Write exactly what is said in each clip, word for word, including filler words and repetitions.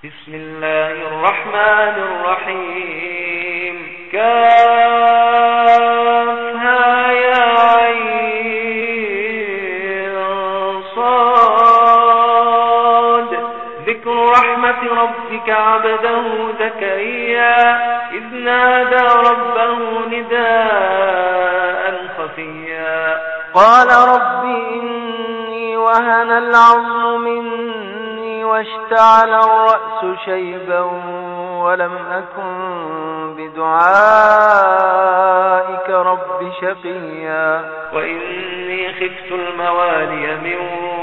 بسم الله الرحمن الرحيم. كافها يا عين صاد. ذكر رحمة ربك عبده زكريا إذ نادى ربه نداء خفيا قال رب إني وهن العظم مني واشتعل الرأس شيبا ولم أكن بدعائك رب شقيا وإني خفت الموالي من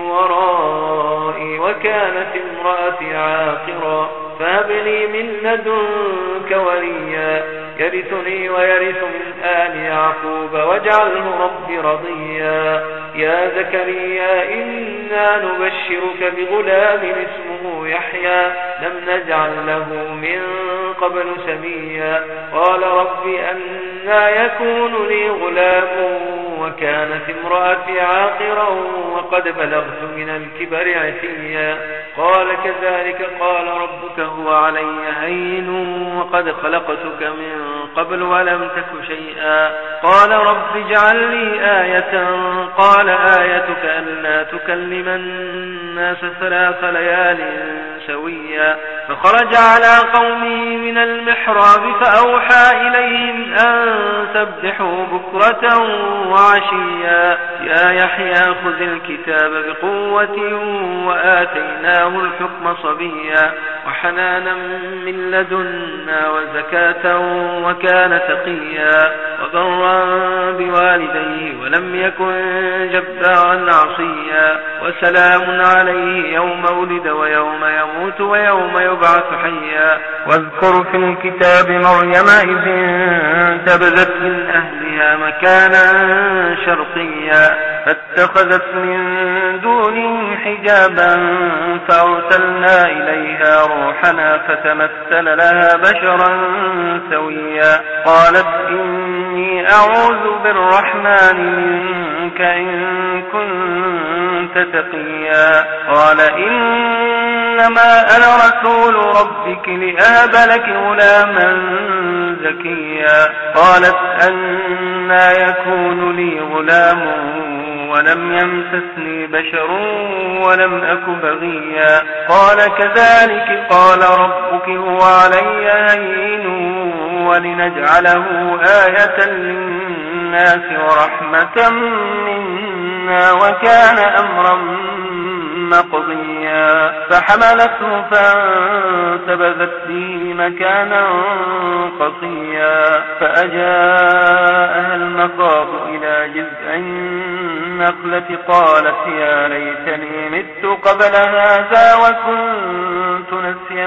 ورائي وكانت امرأتي عاقرا فهب لي من لدنك وليا يرثني ويرث من آل يعقوب واجعله رب رضيا. يا زكريا إنا نبشرك بغلام اسمه يحيى لم نجعل له من قبل سميا قال رب أنى يكون لي غلام وكانت امرأتي عاقرا وقد بلغت من الكبر عتيا قال كذلك قال ربك هو علي هين وقد خلقتك من قبل ولم تك شيئا قال رب اجعل لي آية قال آيتك ألا تكلم الناس ثلاث ليال سويا فخرج على قومه من المحراب فأوحى إليهم أن سبحوا بكرة وعشيا يا يحيى خذ الكتاب بقوة وآتيناه الحكم صبيا وحنانا من لدنا وزكاة وكان تقيا وبرا بوالديه ولم يكن جبارا عصيا وسلام عليه يوم ولد ويوم يموت ويوم يبعث حيا واذكر في الكتاب مريم إذ انتبذت من أهلها مكانا شرقيا فاتخذت من دونهم حجابا فأرسلنا إليها روحنا فتمثل لها بشرا سويا قالت إني أعوذ بالرحمن منك إن كنت تقيا قال إنما أنا رسول ربك لأهب لك غلاما زكيا قالت أنى يكون لي غلام ولم يمسسني بشر ولم أك بغيا قال كذلك قال ربك هو علي هين ولنجعله آية للناس ورحمة منا وكان أمرا مقضيا فحملته فانتبذت به مكانا قصيا فأجاءها المخاض إلى جذع النخلة قالت يا ليتني مت قبل هذا وكنت نسيا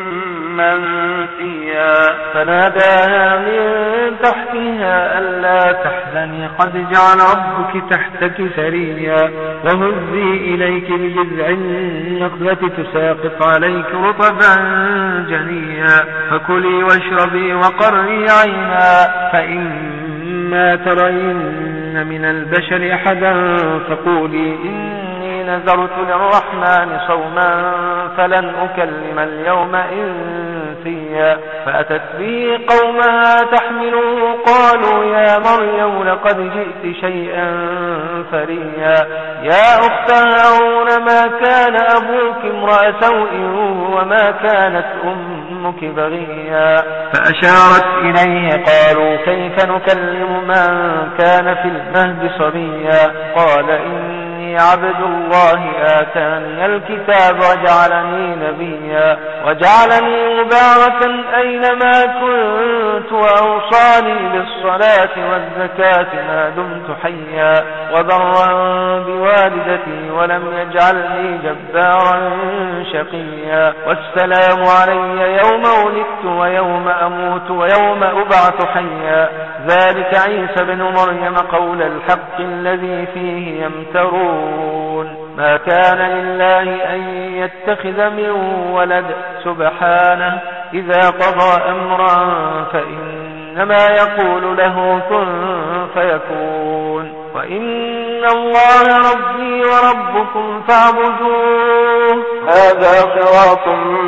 منسيا فناداها من تحتها ألا تحزني قد جعل ربك تحتك سريا وهزي إليك بجذع النخلة تساقط عليك رطبا جنيا فكلي واشربي وقري عينا فإما ترين من البشر أحدا فقولي إني نذرت للرحمن صوما فلن أكلم اليوم إنسيا فأتت به قومها تحمله قالوا يا مريم لقد جئت شيئا فريا يا أخت هارون ما كان أبوك امرأ سوء وما كانت أمك بغيا فأشارت إليه قالوا كيف نكلم من كان في المهد صبيا قال إني عبد الله آتاني الكتاب وجعلني نبيا وجعلني مباركا أينما كنت وأوصاني بالصلاة والزكاة ما دمت حيا وبرا بوالدتي ولم يجعلني جبارا شقيا والسلام علي يوم ولدت ويوم أموت ويوم أبعث حيا ذلك عيسى بن مريم قول الحق الذي فيه يمترون ما كان لله أن يتخذ من ولد سبحانه إذا قضى أمرا فإنما يقول له كن فيكون وإن الله ربي وربكم فاعبدوه هذا صراط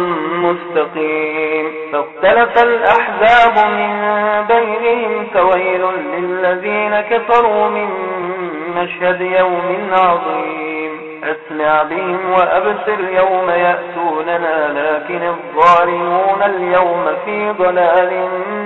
مستقيم. فاختلف الأحزاب من بينهم فويل للذين كفروا من مشهد يوم عظيم. أسمع بهم وأبصر يوم يأتوننا لكن الظالمون اليوم في ضلال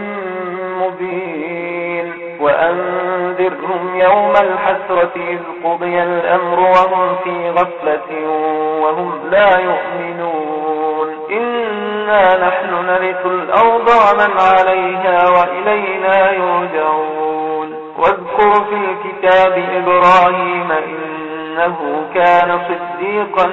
مبين. وأنذرهم يوم الحسرة إذ قضي الأمر وهم في غفلة وهم لا يؤمنون. إنا نحن نرث الأرض ومن عليها وإلينا يرجعون. واذكر في الكتاب إبراهيم إنه كان صديقا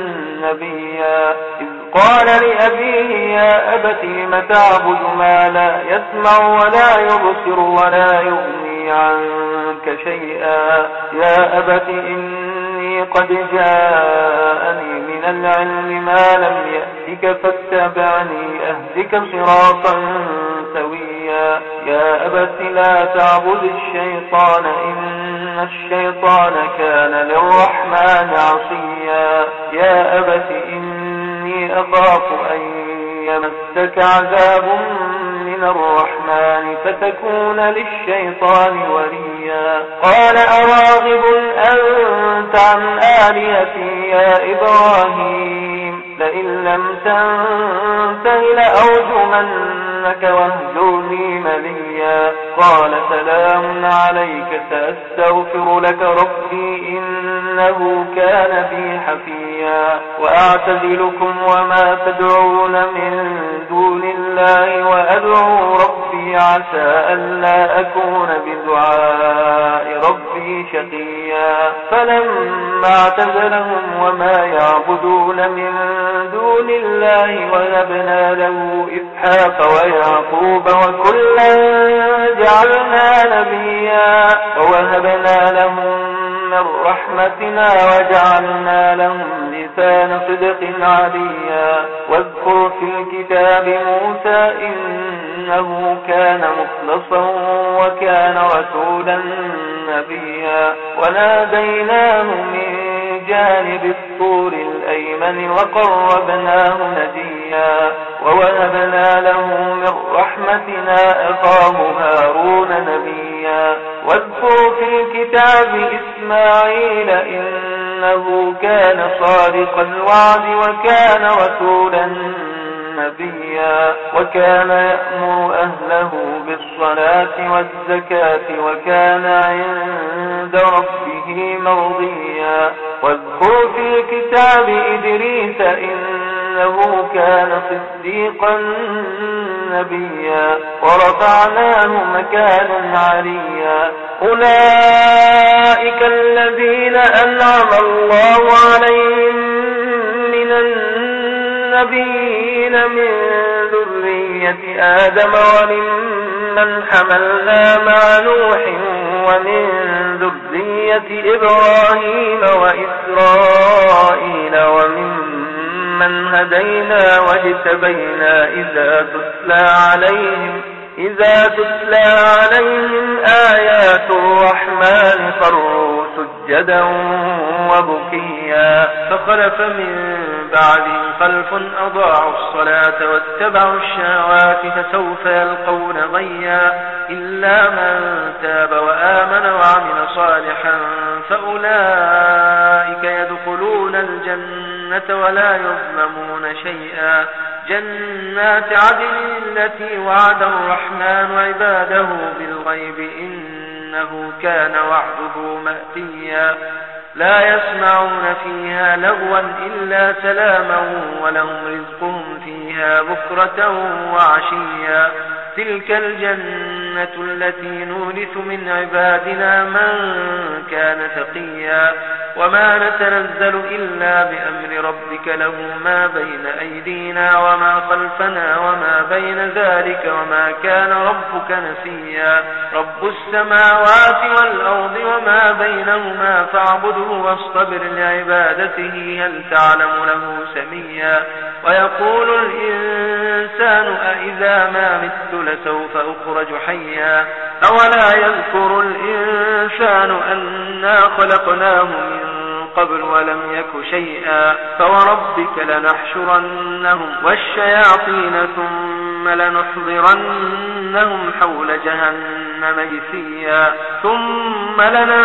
نبيا إذ قال لأبيه يا أبت لم تعبد ما لا يسمع ولا يبصر ولا يغني عنك شيئا يا أبت إني قد جاءني من العلم ما لم يأتك فاتبعني أهدك صراطا سويا يا أبت لا تعبد الشيطان إن الشيطان كان للرحمن عصيا يا أبت إني أخاف أن يمسك عذاب من الرحمن فتكون للشيطان وليا قال أراغب أنت عن آلهتي يا إبراهيم لئن لم تنته لأرجمنك واهجرني مليا قال سلام عليك سأستغفر لك ربي إنه كان بي حفيا وأعتزلكم وما تدعون من دون الله وأدعو ربي عسى ألا أكون بدعاء ربي شقيا فلما اعتزلهم وما يعبدون من دون الله وهبنا له إسحاق ويعقوب وكلا جعلنا نبيا ووهبنا لهم من رحمتنا وجعلنا لهم لسان صدق عليا واذكر في الكتاب موسى إنه كان مخلصا وكان رسولا نبيا وناديناه من جانب الطور الأيمن وقربناه نجيا ووهبنا له من رحمتنا أخاه هارون نبيا واذكر في الكتاب إسماعيل إنه كان صادق الوعد وكان رسولا نبيا وكان يأمر أهله بالصلاة والزكاة وكان عند ربه مرضيا واذكر في الكتاب إدريس إنه كان صديقا نبيا ورفعناه مكانا عليا أولئك الذين أنعم الله عليهم من النبيين من ذرية آدم وممن حملنا مع نوح ومن ذرية إبراهيم وإسرائيل وممن هدينا واجتبينا إذا تتلى عليهم إذا تتلى عليهم آيات الرحمن خروا سجدا وبكيا فخلف من بعدهم خلف أضاعوا الصلاة واتبعوا الشهوات فسوف يلقون غيا إلا من تاب وآمن وعمل صالحا فأولئك يدخلون الجنة ولا يظلمون شيئا جنات عدن التي وعد الرحمن عباده بالغيب إنه كان وعده مأتيا لا يسمعون فيها لغوا إلا سلاما ولهم رزقهم فيها بكرة وعشيا تلك الجنة التي نورث من عبادنا من كان تقيا وما نتنزل إلا بأمر ربك له ما بين أيدينا وما خلفنا وما بين ذلك وما كان ربك نسيا رب السماوات والأرض وما بينهما فاعبده واصطبر لعبادته هل تعلم له سميا ويقول الإنسان أإذا ما مت لسوف أخرج حيا أولا يذكر الإنسان أنا خلقناه من قبل ولم يك شيئا فوربك لنحشرنهم والشياطين ثم لنحضرنهم حول جهنم جثيا ثم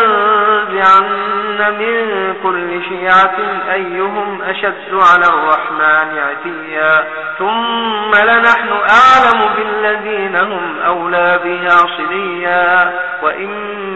لننزعن من كل شيعة أيهم أشد على الرحمن عتيا ثم لنحن أعلم بالذين هم أولى بها صليا وإن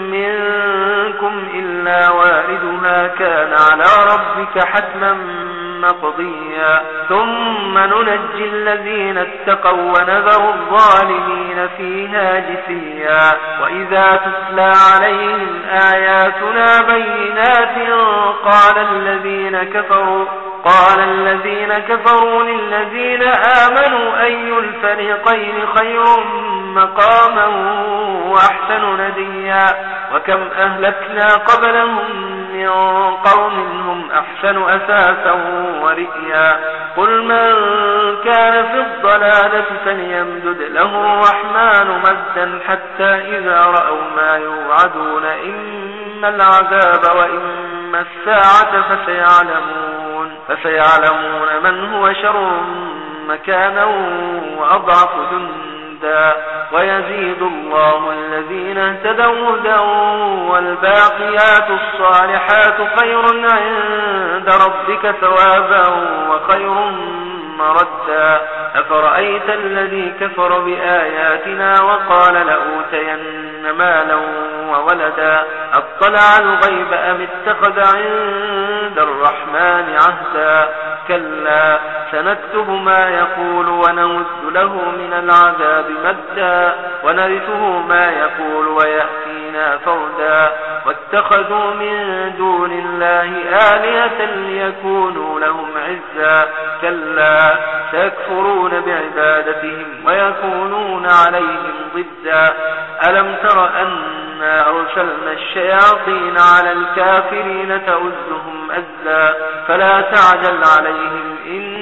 منكم إلا واردها كان على ربك حتما مقضيا ثم ننجي الذين اتقوا ونذر الظالمين فيها جثيا وإذا تتلى عليهم آياتنا بينات قال الذين كفروا قال الذين كفروا للذين آمنوا أي الفريقين خير مقاما وأحسن نديا وكم أهلكنا قبلهم من قوم هم أحسن أثاثا ورئيا قل من كان في الضلالة فليمدد له الرحمن مدا حتى إذا رأوا ما يوعدون إما العذاب وإما الساعة فسيعلمون فسيعلمون من هو شر مكانا وأضعف جندا ويزيد الله الذين اهتدوا هدى والباقيات الصالحات خير عند ربك ثوابا وخير مردا أفرأيت الذي كفر بآياتنا وقال لأوتين مالا وولدا أطلع الغيب أم اتخذ عند الرحمن عهدا كلا سنكتب ما يقول ونمد له من العذاب مدا ونرثه ما يقول ويأتينا فردا واتخذوا من دون الله آلهة ليكونوا لهم عزا كلا سيكفرون بعبادتهم ويكونون عليهم ضدا ألم تر أنا أرسلنا الشياطين على الكافرين تؤزهم أزا فلا تعجل عليهم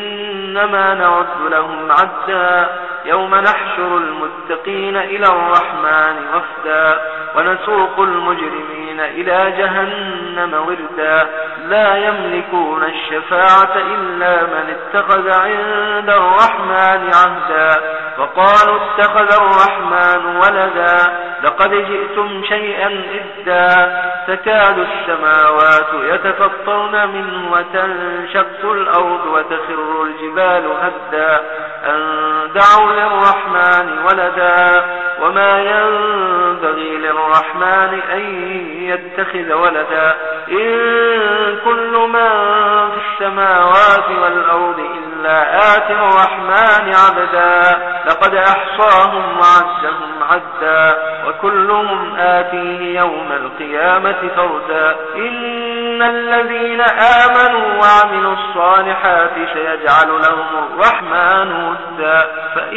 إنما نعد لهم عدا يوم نحشر المتقين إلى الرحمن وفدا ونسوق المجرمين إلى جهنم وردا لا يملكون الشفاعة إلا من اتخذ عند الرحمن عهدا وقالوا اتخذ الرحمن ولدا لقد جئتم شيئا إدا تكاد السماوات يتفطرن منه وتنشق الأرض وتخر الجبال هدا أن دعوا للرحمن ولدا وما ينبغي للرحمن أن يتخذ ولدا إن كل من في السماوات والأرض إلا آتي الرحمن عبدا لقد أحصاهم وعدهم عدا وكلهم آتيه يوم القيامة فردا إن الذين آمنوا وعملوا الصالحات سيجعل لهم الرحمن ودا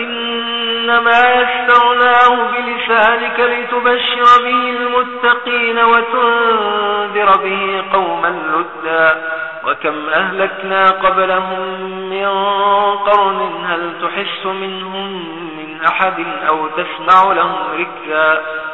فإنما يسرناه بلسانك لتبشر به المتقين وتنذر به قوما لدا وكم أهلكنا قبلهم من قرن هل تحس منهم من أحد أو تسمع لهم ركزا